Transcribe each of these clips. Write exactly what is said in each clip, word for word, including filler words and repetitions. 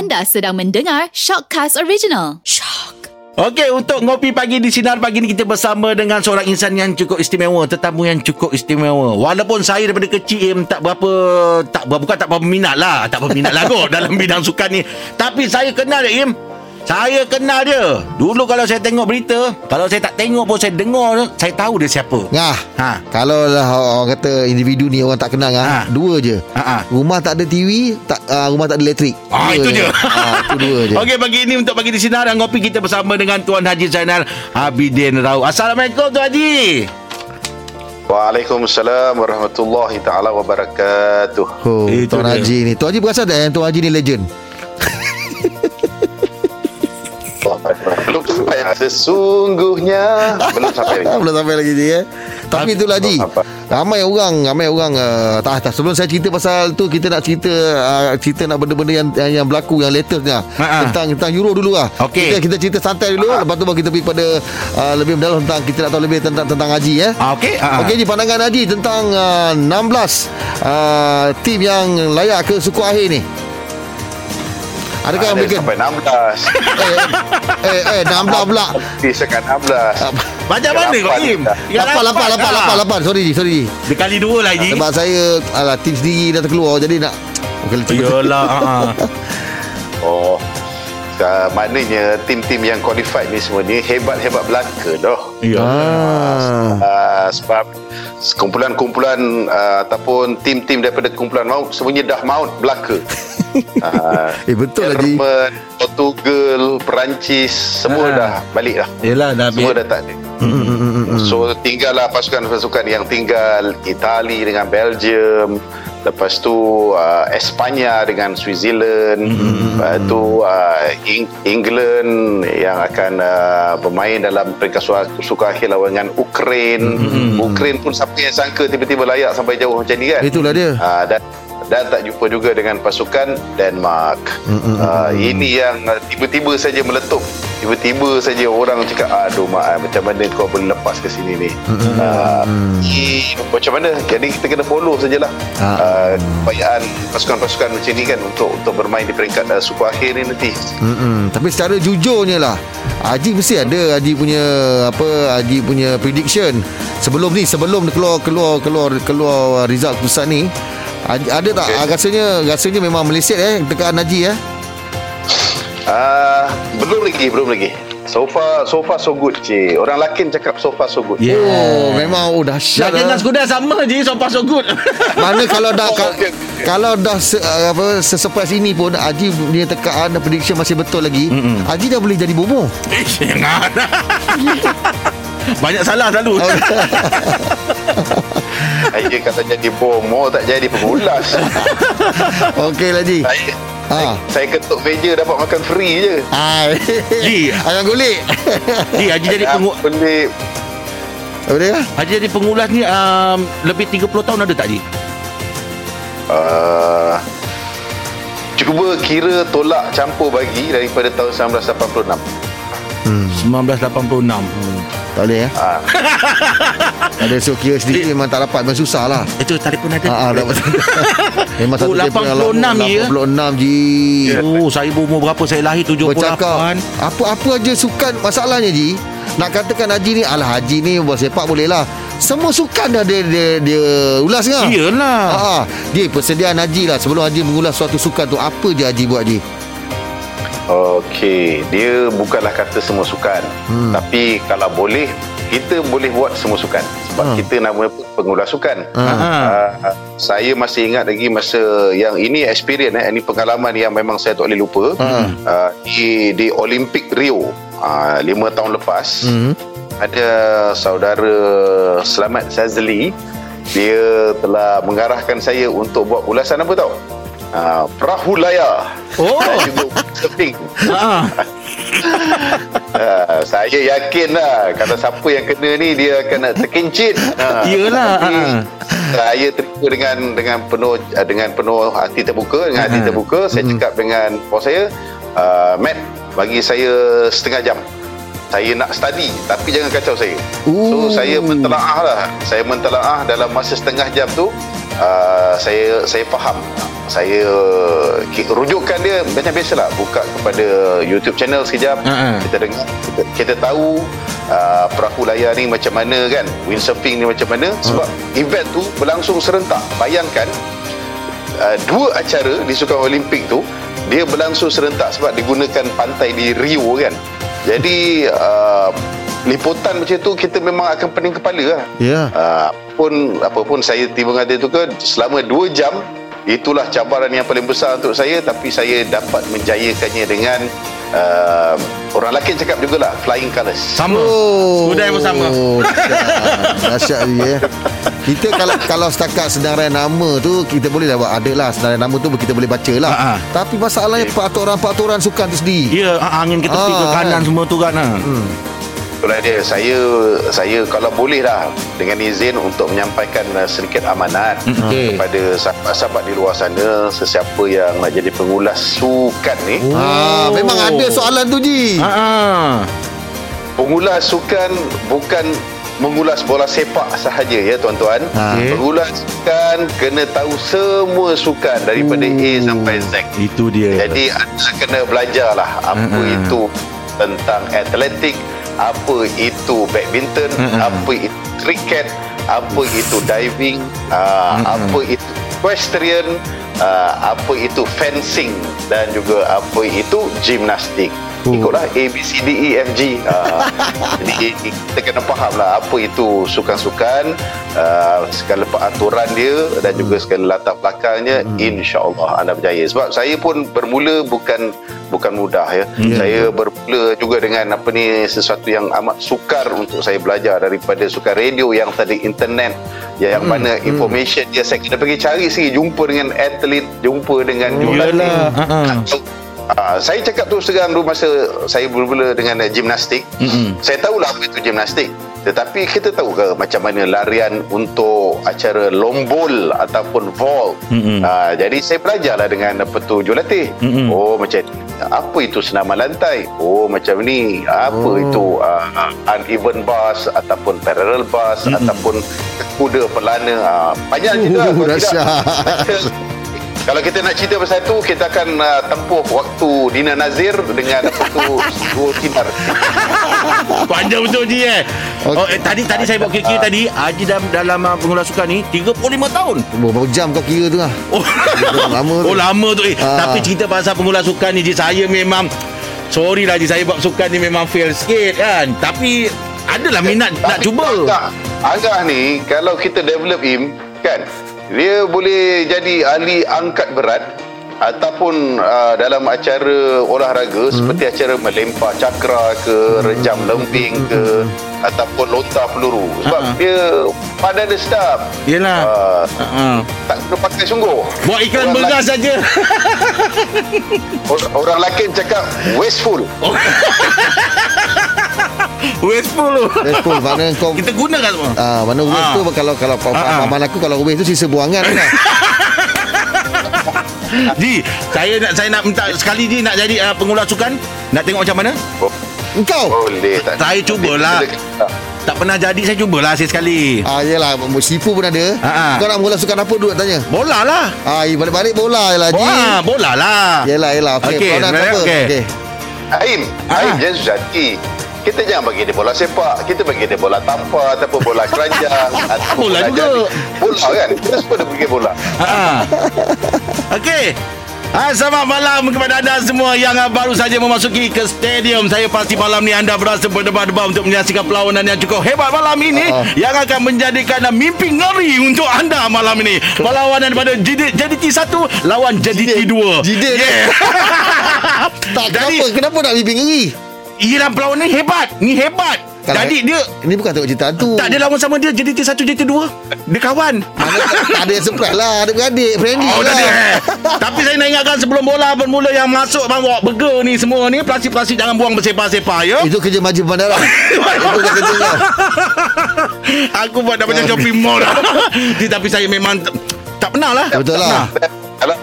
Anda sedang mendengar Shockcast Original. Shock. Okey, untuk ngopi pagi di Sinar Pagi ni kita bersama dengan seorang insan yang cukup istimewa, tetamu yang cukup istimewa. Walaupun saya daripada kecil Im, tak berapa tak bukan tak berapa minat lah, tak berapa minat lah kot dalam bidang sukan ni. Tapi saya kenal dia Im. Saya kenal dia. Dulu kalau saya tengok berita, kalau saya tak tengok pun saya dengar, saya tahu dia siapa. Ngah. Ha. Kalau lah orang kata individu ni orang tak kenal ngah, ha. Dua je. Ha, ha. Rumah tak ada T V, tak uh, rumah tak ada elektrik. Ah, itu je. Ha, itu dua je. Okey, pagi ini untuk pagi di Sinar dan Ngopi kita bersama dengan Tuan Haji Zainal Abidin Rauh. Assalamualaikum Tuan Haji. Waalaikumsalam warahmatullahi taala wabarakatuh. Oh, Itu Tuan dia. Haji ni. Tuan Haji berasa tak yang Tuan Haji ni legend? Belum sampai sesungguhnya belum sampai lagi. Belum sampai lagi je ya. Tapi itulah Haji, ramai orang Ramai orang uh, tak, tak, sebelum saya cerita pasal tu, kita nak cerita uh, Cerita nak benda-benda yang yang, yang berlaku, yang latestnya, Ha-ha. Tentang tentang Euro dulu lah. Okey. kita, kita cerita santai dulu, lepas tu baru kita pergi pada uh, lebih mendalam tentang, kita nak tahu lebih tentang tentang Haji ya. Ah, okey. Ah, ah. Okey Haji, pandangan Haji tentang uh, enam belas uh, tim yang layak ke suku akhir ni. Adakah Ada mereka sampai enam belas. eh, eh, eh, enam belas pula. Disekan enam belas. Macam mana kau Im? Lapan, lapan, lapan, lapan, lapan. Sorry Ji, sorry Ji. Dia kali dua lah Haji. Sebab saya alah, tim sendiri dah terkeluar, jadi nak okay, Yolah. ah. Oh. Uh, maknanya tim-tim yang qualified ni semua ni hebat-hebat belaka dah. Ya. Ah. Uh, sebab kumpulan-kumpulan uh, ataupun tim-tim daripada kumpulan maut semuanya dah maut belaka. uh, Eh betul lah Ji. Jerman, Portugal, Perancis semua Ah. dah balik dah. Yelah dah Semua habis. dah tak ada. So tinggallah pasukan-pasukan yang tinggal, Itali dengan Belgium, lepas tu uh, Espanya dengan Switzerland, lepas tu uh, Eng- England yang akan uh, bermain dalam peringkat suka, suka akhir lawan dengan Ukraine. Ukraine pun siapa yang sangka tiba-tiba layak sampai jauh macam ni kan. Itulah dia. Uh, dan dan tak jumpa juga dengan pasukan Denmark. Uh, ini yang uh, tiba-tiba saja meletup. Tiba-tiba saja orang cakap, aduh mak, macam mana kau boleh lepas ke sini ni. Uh, ni, macam mana? Jadi kita kena follow sajalah uh, keupayaan pasukan-pasukan macam ni kan untuk untuk bermain di peringkat uh, suku akhir ni nanti. Mm-mm. Tapi secara jujurnya lah, Haji mesti ada Haji punya apa, Haji punya prediction sebelum ni, sebelum keluar keluar keluar keluar result pusat ni. Ada tak okay. rasanya rasanya memang meleset eh tekan Haji eh? Uh, belum lagi, belum lagi. So far, so far so good cik. Orang lakin cakap so far so good. Yeah. Oh, memang oh dahsyat. Dah dengan Lah. Skoda sama je, so far so good. Mana kalau dah Oh, ka- okay. kalau dah se, uh, apa sesurprise ini pun Haji punya tekaan dan prediction masih betul lagi. Mm-mm. Haji dah boleh jadi bomo. Eh, jangan. Banyak salah selalu. Saya kata jadi bomo, tak jadi pengulas. Okey lah Haji. Saya, Ha. saya, saya ketuk meja dapat makan free je. Hai. Ji. Ayam gulik. Ji, Haji jadi pengu Beli Apa dia? Haji jadi pengulas ni um, lebih tiga puluh tahun ada tak Ji? uh, cuba kira tolak campur bagi daripada tahun sembilan belas lapan puluh enam. Hmm. sembilan belas lapan puluh enam. Hmm. Tak boleh ya. Ah, Ada so kira sedikit memang tak dapat, memang susah lah. Itu telefon ada. Ha ah, dapat. Memang Oh, satu lapan puluh enam dia ya? lapan puluh enam Ji. Oh, saya berumur berapa? Saya lahir tujuh puluh Bercakap lapan. apa-apa aja sukan. Masalahnya Ji, nak katakan Haji ni, alah Haji ni bola sepak boleh lah. Semua sukan dah dia dia, dia ulas kan? Iyalah. Ha ah. Dia persediaan Haji lah. Sebelum Haji mengulas suatu sukan tu, apa je Haji buat Haji? Okey, dia bukanlah kata semua sukan. Hmm. Tapi kalau boleh, kita boleh buat semua sukan. Sebab Hmm. kita nama pun pengulas sukan. Hmm. Uh, saya masih ingat lagi masa yang ini experience eh, ini pengalaman yang memang saya tak boleh lupa. Hmm. Uh, di di Olimpik Rio uh, lima tahun lepas. Hmm. Ada saudara Selamat Sazli, dia telah mengarahkan saya untuk buat ulasan apa tahu? Uh, perahu layar. Oh. Dan juga surfing. Ha. uh, saya yakin lah kalau siapa yang kena ni dia akan terkincit. Uh, Iyalah. tapi Ha. Saya terima dengan dengan penuh dengan penuh hati terbuka, dengan hati terbuka. Saya cakap dengan bos saya, uh, Matt, bagi saya setengah jam. saya nak study tapi jangan kacau saya. Ooh. So saya mentelaah lah. Saya mentelaah dalam masa setengah jam tu, uh, saya saya faham. Saya rujukan dia macam biasalah, buka kepada YouTube channel sekejap, uh-huh. kita dengar, kita, kita tahu uh, perahu layar ni macam mana kan, windsurfing ni macam mana, sebab uh. event tu berlangsung serentak. Bayangkan uh, dua acara di Sukan Olimpik tu dia berlangsung serentak sebab digunakan pantai di Rio kan. Jadi uh, liputan macam tu kita memang akan pening kepala lah. Ya. Yeah. Uh, pun apa pun saya tiba kata tu ke selama dua jam, itulah cabaran yang paling besar untuk saya, tapi saya dapat menjayakannya dengan uh, orang lelaki cakap jugalah flying colours. Sama. Oh, Budaya pun sama. Dahsyat dia. Kita kalau kalau setakat senarai nama tu kita boleh lah buat, adalah senarai nama tu kita boleh baca lah. Ha-ha. Tapi masalahnya peraturan-peraturan sukan tu sendiri. Ya, angin ke tepi, Ah, ke kanan kan. semua tu kan. Hmm. Itulah dia. Saya saya kalau boleh lah dengan izin untuk menyampaikan uh, sedikit amanat Okay. kepada sahabat-sahabat di luar sana, sesiapa yang nak jadi pengulas sukan ni. Oh. Ah, memang ada soalan tu Ji. Ha. Pengulas sukan bukan mengulas bola sepak sahaja ya tuan-tuan. Ha. Okay. Pengulas sukan kena tahu semua sukan daripada Oh. A sampai Z. Itu dia. Jadi anda kena belajar lah apa Mm-mm. itu tentang atletik, apa itu badminton, Mm-mm. apa itu kriket, apa itu diving, uh, apa itu equestrian, uh, apa itu fencing dan juga apa itu gimnastik. Oh. Ikutlah A, B, C, D, E, F, G. Uh, jadi kita kena faham lah apa itu sukan-sukan, uh, segala peraturan dia dan juga segala latar belakangnya. Hmm. InsyaAllah anda berjaya. Sebab saya pun bermula bukan bukan mudah ya. Yeah. Saya bermula juga dengan apa ni, sesuatu yang amat sukar untuk saya belajar daripada sukan radio yang tadi internet, yang Hmm. mana information dia saya kena pergi cari sendiri, jumpa dengan atlet, jumpa dengan jurulatih. Yalah. Ha-ha. Uh, saya cakap tu sekarang dulu masa saya bermula dengan uh, gimnastik. Mm-mm. Saya tahulah apa itu gimnastik. Tetapi kita tahu ke macam mana larian untuk acara lombol ataupun vault. Uh, jadi saya belajarlah dengan apa tu jurulatih. Mm-mm. Oh macam ni. Apa itu senaman lantai? Oh macam ni. Apa Oh. itu uh, uneven bars ataupun parallel bars, Mm-mm. ataupun kuda pelana. Uh, banyak cerita. Uh, Kalau tidak, dahsyat. kalau kita nak cerita pasal tu, kita akan uh, tempuh waktu Dina Nazir dengan apa tu dua sinar. Panjang betul Ji eh. Okay. Oh, eh tadi tadi saya buat kira-kira tadi Haji dalam dalam uh, pengulas sukan ni tiga puluh lima tahun. Berapa jam kau kira tu lah? Oh, Lama tu. oh lama tu eh. Ah. Tapi cerita pasal pengulas sukan ni Ji, saya memang sorry lah Ji, saya buat sukan ni memang fail sikit kan. Tapi adalah minat nak Tapi cuba. Agak, agak ni kalau kita develop him kan, dia boleh jadi ahli angkat berat ataupun uh, dalam acara olahraga hmm. seperti acara melempar cakra ke, rejam lemping ke, ataupun lontar peluru. Sebab Uh-huh. dia pada dia sedap. Yelah. Uh, Uh-huh. tak kena pakai sungguh. Buat iklan Orang beras saja. Or- Orang lelaki cakap wasteful. Wasteful tu. Wasteful, mana kau Kita gunakan semua. Ah, mana waste Ah. tu kalau kalau Ah, ah. paman aku kalau waste tu sisa buangan kan. Ji, saya nak saya nak minta sekali Ji nak jadi uh, pengulas sukan. Nak tengok macam mana? Oh, Engkau. boleh tak? Saya cubalah. Tak pernah jadi, saya cubalah sekali. Ah, yelah, sipu pun ada. Ah, ah. Kau nak mula sukan apa dulu nak tanya? Bola lah. Ah, balik-balik bola je lah, Ji. Bola, bola lah. Yelah, yelah. Okey, Okey, kau nak sebenarnya apa? okey. Okey. Aim, Ah. Aim jangan susah hati. Kita jangan bagi dia bola sepak, kita bagi dia bola tampar ataupun bola keranjang ataupun Bola juga. jadi. Bola kan? Kita semua dah pergi bola. Ha. Okey. Ha, selamat malam kepada anda semua yang uh, baru saja memasuki ke stadium. Saya pasti malam ni anda berasa berdebar-debar untuk menyaksikan perlawanan yang cukup hebat malam ini, Uh-uh. yang akan menjadikan uh, mimpi ngeri untuk anda malam ini. Perlawanan daripada J D T satu lawan J D T dua. J D T. Yeah. Tak, Jadi, kenapa? Kenapa nak mimpi ngeri? Iran perlawanan ni hebat. Ni hebat. Kalau- Jadi dia Ini bukan tengok cerita hantu. tak dia lawan sama dia J D T satu, J D T dua. Dia kawan. Mana tak ada yang surprise lah. Ada beradik. Friendly Oh, lah. dah dia. Tapi saya nak ingatkan sebelum bola bermula yang masuk bawa burger ni semua ni, plastik-plastik jangan buang bersepah-sepah ya. Itu kerja maju bandara. Itu bukan kerja kau. Aku buat dah macam shopping mall dah. Tapi saya memang t- tak pernah lah. Betul Tak lah. pernah. Kalau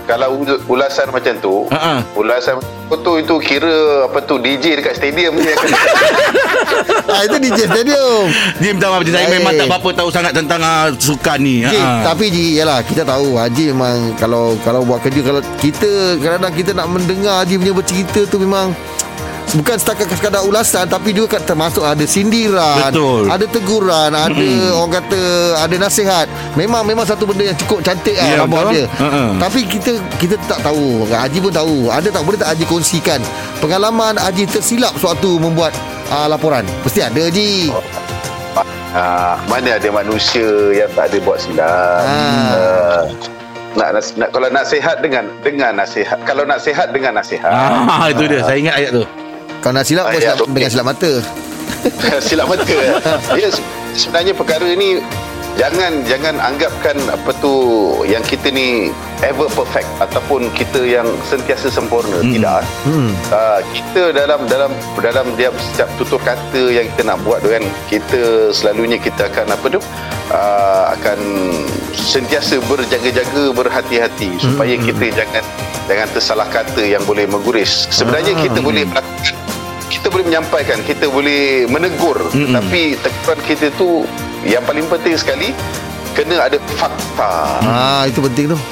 kalau ulasan macam tu, uh-uh. ulasan tu itu kira apa tu D J dekat stadium ni akan ah, itu D J stadium. Ji minta maaf, saya memang tak apa tahu sangat tentang uh, sukan ni. Ji, uh-huh. tapi Ji, yalah kita tahu Haji memang kalau kalau buat kerja, kalau kita kadang-kadang kita nak mendengar Haji punya bercerita tu memang bukan setakat sekadar ulasan, tapi juga kan termasuk ada sindiran, betul, ada teguran, ada mm-hmm. orang kata ada nasihat. Memang memang satu benda yang cukup cantik lah, yeah, rabak dia. Uh-huh. Tapi kita kita tak tahu, Haji pun tahu. Ada tak, boleh tak Haji kongsikan pengalaman Haji tersilap sewaktu membuat uh, laporan? Mesti ada, Haji. Oh. Uh, mana ada manusia yang tak ada buat silap. Ah. Uh, nak, nak kalau nak sihat dengan dengan nasihat. Kalau nak sihat dengan nasihat. Ah, itu dia. Saya ingat ayat tu. Kalau nak silap, ayat, silap okay. dengan silap mata. Silap mata. Ya, sebenarnya perkara ni jangan jangan anggapkan apa tu yang kita ni ever perfect ataupun kita yang sentiasa sempurna. Hmm. Tidak. Hmm. Uh, kita dalam dalam dalam dia setiap tutur kata yang kita nak buat tu kan, kita selalunya kita akan apa tu uh, akan sentiasa berjaga-jaga, berhati-hati supaya hmm. kita jangan jangan tersalah kata yang boleh mengguris. Sebenarnya ah. kita boleh melakukan, kita boleh menyampaikan, kita boleh menegur, mm-hmm. tapi teguran kita tu yang paling penting sekali kena ada fakta. Ah, itu penting tu.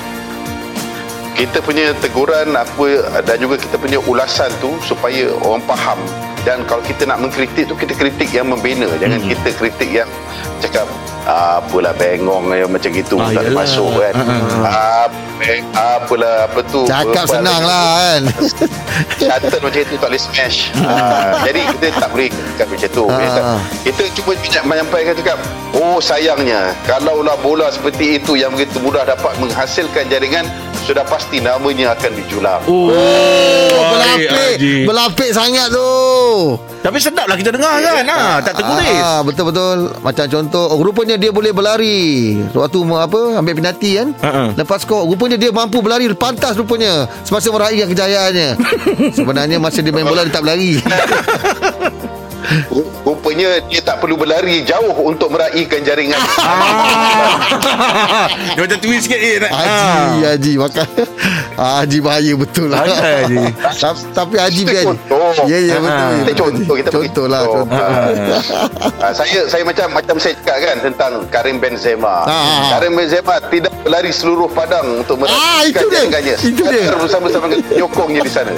Kita punya teguran apa dan juga kita punya ulasan tu supaya orang faham. Dan kalau kita nak mengkritik tu, kita kritik yang membina, jangan mm-hmm. kita kritik yang cakap ah, apalah bengong yang macam gitu, ah, tak ada masuk kan. Uh-huh. Ah, beng, apalah apa tu, cakap senang lah kan. Kata macam itu tak boleh smash. ah, Jadi kita tak boleh cakap macam tu. uh. Kita cuba menyampaikan cakap, oh sayangnya kalaulah bola seperti itu yang begitu mudah dapat menghasilkan jaringan, sudah pasti namanya akan dijulang. Oh, oh berlapik Berlapik sangat tu. Tapi sedaplah kita dengar kan. ha, Tak terguris. ah, Betul-betul. Macam contoh, oh, rupanya dia boleh berlari waktu apa ambil penalti kan. uh-uh. Lepas skor, rupanya dia mampu berlari pantas rupanya semasa meraihkan kejayaannya. Sebenarnya masa dia main bola dia tak berlari. Rupanya dia tak perlu berlari jauh untuk meraihkan jaringan. Dia macam twist sikit eh. Haji, Haji makan. Haji bahaya betul lah. Haji. Tapi Haji biar. Ya ya betul. Kita contoh, kita contoh lah. Saya saya macam macam saya cakap kan tentang Karim Benzema. Karim Benzema tidak berlari seluruh padang untuk meraihkan jaringannya. Itu dia. Bersama-sama dengan penyokongnya di sana.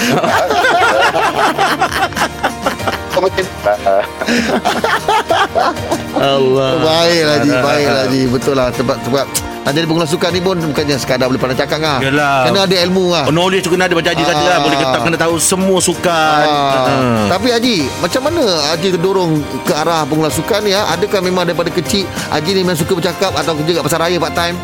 Allah. Baiklah Ji, baiklah Ji. Betul lah, sebab sebab nak jadi pengulas sukan ni pun bukannya sekadar boleh pandai cakap lah. Yalah. Kena ada ilmu lah. Knowledge tu kena ada macam Haji saja lah. Boleh kena, kena tahu semua sukan. Ah. Ah. Tapi Haji, macam mana Haji terdorong ke arah pengulas sukan ni ya? Adakah memang daripada kecil Haji ni memang suka bercakap atau kerja kat pasar raya part time?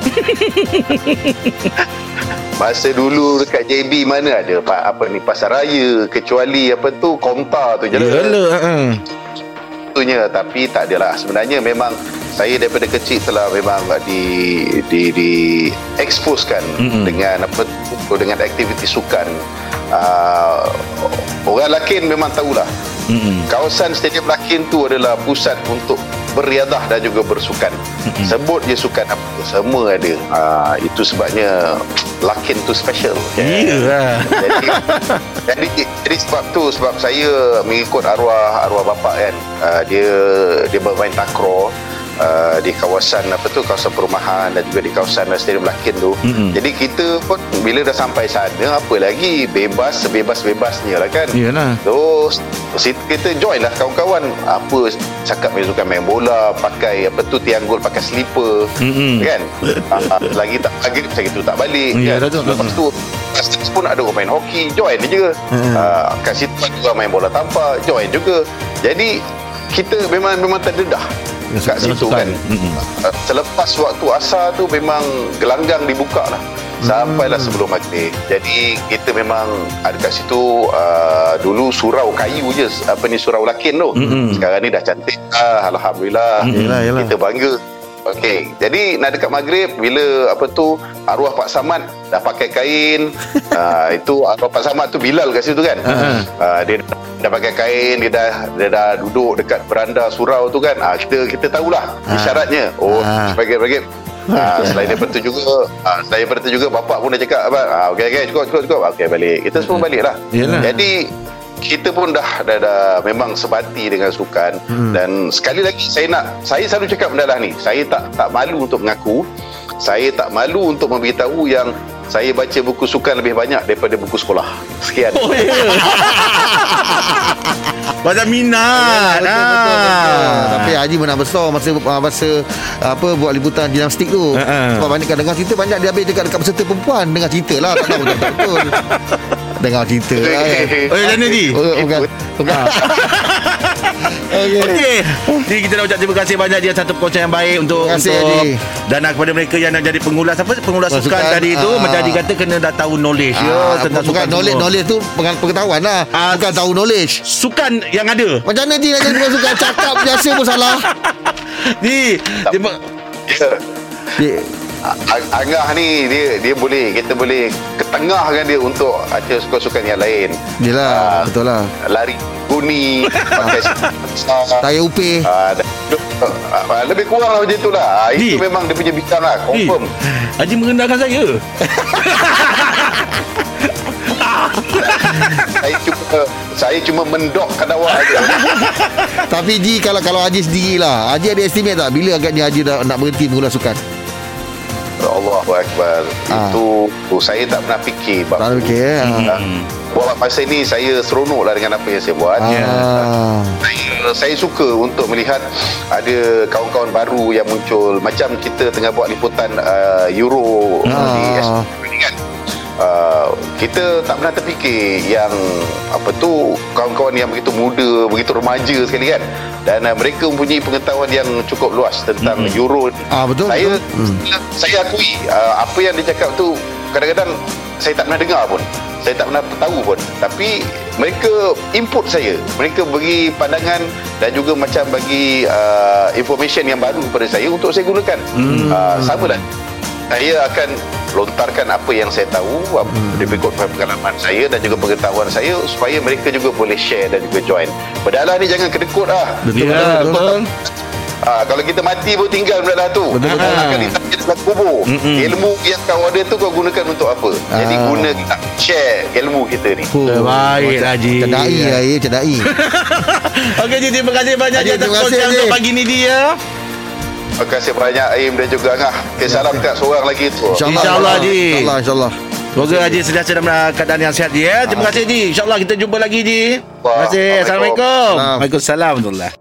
Masa dulu dekat J B mana ada apa ni pasar raya, kecuali apa tu Komta tu je lah. Yalah. Tentunya, tapi tak adalah. Sebenarnya memang saya daripada kecil telah memang di di di exposekan mm-hmm. dengan apa tu, dengan aktiviti sukan. Uh, orang Lakin memang tahulah. Mm-hmm. Kawasan Stadium Lakin tu adalah pusat untuk beriadah dan juga bersukan. Mm-hmm. Sebut je sukan apa, semua ada. Uh, itu sebabnya Lakin tu special. Iyalah. Jadi, jadi jadi sebab tu sebab saya mengikut arwah arwah bapa kan. Uh, dia dia bermain takraw uh, di kawasan apa tu kawasan perumahan dan juga di kawasan Stadium Lakin tu. Mm-hmm. Jadi kita pun bila dah sampai sana apa lagi bebas sebebas-bebasnya lah kan. Iyalah. Terus kita join lah kawan-kawan apa cakap main sukan main bola pakai apa tu tianggul pakai slipper mm-hmm. kan. uh, lagi tak lagi macam itu tak balik yeah, kan. Betul, lepas tu pun ada orang main hoki join je. Mm-hmm. uh, kat situ ada orang main bola tampar join juga. Jadi kita memang memang terdedah kat situ kan. Mm-hmm. uh, selepas waktu asar tu memang gelanggang dibuka lah sampailah hmm. sebelum maghrib. Jadi kita memang ada kat situ uh, dulu surau kayu je apa ni surau Lakin tu. Hmm. Sekarang ni dah cantik lah, alhamdulillah. Hmm. Yalah, yalah. Kita bangga. Okey, jadi nak dekat maghrib bila apa tu arwah Pak Samad dah pakai kain. uh, itu arwah Pak Samad tu Bilal kat situ kan. Uh-huh. Uh, dia dah pakai kain, dia dah dia dah duduk dekat beranda surau tu kan. Uh, kita kita tahulah uh. isyaratnya. Oh, uh. sebagai-bagai Ha, selain daripada tu juga ha, Selain daripada tu juga bapak pun dah cakap ha, okey okey cukup cukup cukup okey balik. Kita semua balik lah. Yalah. Jadi kita pun dah, dah dah memang sebati dengan sukan. hmm. Dan sekali lagi saya nak saya selalu cakap benda lah ni, saya tak tak malu untuk mengaku, saya tak malu untuk memberitahu yang saya baca buku sukan lebih banyak daripada buku sekolah. Sekian. Oh, ya. Banyak minat. betul, ah. betul, betul. Tapi Haji menang besar masa masa apa buat liputan gimnastik tu. Uh-uh. Sebab banyak dengar cerita banyak dia habis dekat dekat peserta perempuan dengar cerita lah, tak tahu betul. Dengar cerita lah kan. Oh, ya, mana Ji? Oh, bukan. Bukan. Okey. Okey. Jadi kita nak ucap terima kasih banyak dia satu perkongsian yang baik untuk Terima kasih, untuk Haji. dan uh, kepada mereka yang nak jadi pengulas apa pengulas Sukan, sukan tadi tu ah. macam Haji kata kena dah tahu knowledge ya Ah, tentang bukan sukan knowledge, semua. knowledge tu pengal- pengetahuan lah. Ah, Bukan tahu knowledge. Sukan yang ada. Macam mana Ji nak jadi pengulas sukan? Cakap biasa pun salah. Ni dia, Ya. Dia, Ang- Angah ni dia dia boleh kita boleh ketengahkan dia untuk ada sukan-sukan yang lain. Yelah, Ah, betul lah. Lari guni, pakai Tayar upih. Ah, dan- ah, lebih kurang lah macam tu lah. Ah, Di. Itu memang dia punya bidang lah. Ni, Confirm. Haji merendahkan saya. Saya cuma saya cuma mendokkan awak aja. Tapi Ji, kalau kalau Haji sendirilah, Haji ada estimate tak bila agaknya Haji dah nak berhenti mengulas sukan? Allahu Akbar. Ah. Itu oh, saya tak pernah fikir bab Tak ada tu. fikir eh? Ah. Hmm. Buat masa ni saya seronok lah dengan apa yang saya buat. Ah. Saya, saya suka untuk melihat ada kawan-kawan baru yang muncul. Macam kita tengah buat liputan uh, Euro Ah. di S P ni kan. Uh, kita tak pernah terfikir yang apa tu kawan-kawan yang begitu muda, begitu remaja sekali kan, dan uh, mereka mempunyai pengetahuan yang cukup luas tentang Mm-hmm. Euro. Ah, betul, Saya betul. Hmm. saya akui uh, apa yang dia cakap tu kadang-kadang saya tak pernah dengar pun, saya tak pernah tahu pun, tapi mereka input saya, mereka bagi pandangan dan juga macam bagi uh, information yang baru kepada saya untuk saya gunakan. Hmm. uh, sama lah, saya akan lontarkan apa yang saya tahu, hmm. lebih ikut pengalaman saya dan juga pengetahuan saya supaya mereka juga boleh share dan juga join. Bedalah ni jangan kedekut lah. Betul, Ya, betul, betul. Ah, kalau kita mati pun tinggal belah tu. Betul, betul. Akan ditanya dalam kubur. Mm-mm. Ilmu yang kau ada tu kau gunakan untuk apa? Jadi Ah. guna kita share ilmu kita ni. Oh, Terbaik, macam- Haji. Macam da'i lah ya, macam da'i. Okey Ji, terima kasih banyak Haji, Ji atas terima kasih, perkongsian Haji. untuk pagi ni dia. Terima kasih banyak Aim dan juga Angah. Okay, salam kat seorang lagi tu. InsyaAllah, Haji. InsyaAllah, insyaAllah. Semoga Haji sentiasa dalam keadaan yang sihat Ji ya. Terima kasih Ji. InsyaAllah kita jumpa lagi Ji. Terima kasih. Assalamualaikum. Assalamualaikum. Waalaikumsalam warahmatullahi.